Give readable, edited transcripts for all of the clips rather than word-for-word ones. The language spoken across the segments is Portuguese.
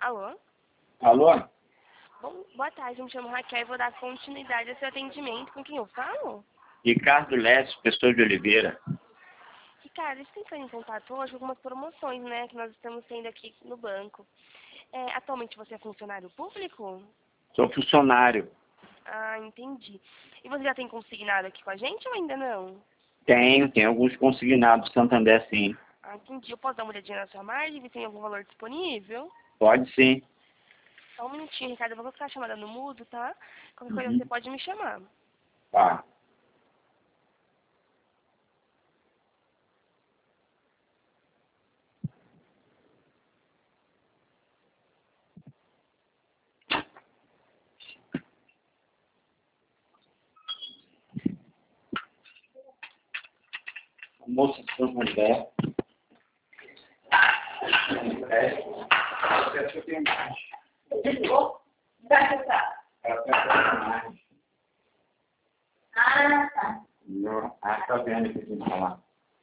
Alô? Alô? Bom, boa tarde, eu me chamo Raquel e vou dar continuidade ao seu atendimento. Com quem eu falo? Ricardo Lécio, Pessoa de Oliveira. Ricardo, a gente tem entrando em contato hoje com algumas promoções, né, que nós estamos tendo aqui no banco. Atualmente você é funcionário público? Sou funcionário. Ah, entendi. E você já tem consignado aqui com a gente ou ainda não? Tem alguns consignados Santander, sim. Ah, entendi. Eu posso dar uma olhadinha na sua margem, ver se tem algum valor disponível? Pode sim. Só um minutinho, Ricardo, eu vou colocar a chamada no mudo, tá? Qualquer coisa você pode me chamar. Tá. Moça de Santander. Eu tenho mais. Ah, tá. Tá vendo que tem que falar.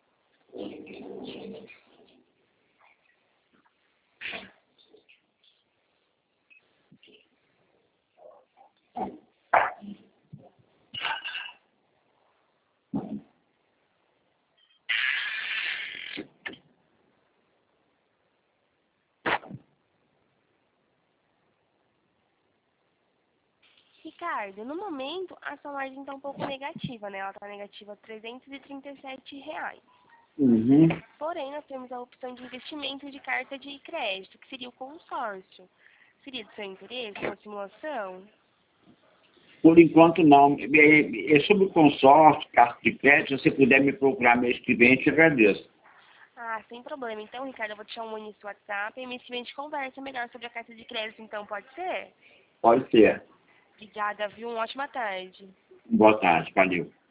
Ricardo, no momento a sua margem está um pouco negativa, né? Ela está negativa R$ 337. Uhum. Porém, nós temos a opção de investimento de carta de crédito, que seria o consórcio. Seria do seu interesse uma simulação? Por enquanto, não. Sobre o consórcio, carta de crédito, se você puder me procurar mês que vem, eu te agradeço. Ah, sem problema. Então, Ricardo, eu vou deixar um oi no seu WhatsApp e mês que vem a gente conversa melhor sobre a carta de crédito, então pode ser? Pode ser. Obrigada, viu? Uma ótima tarde. Boa tarde. Valeu.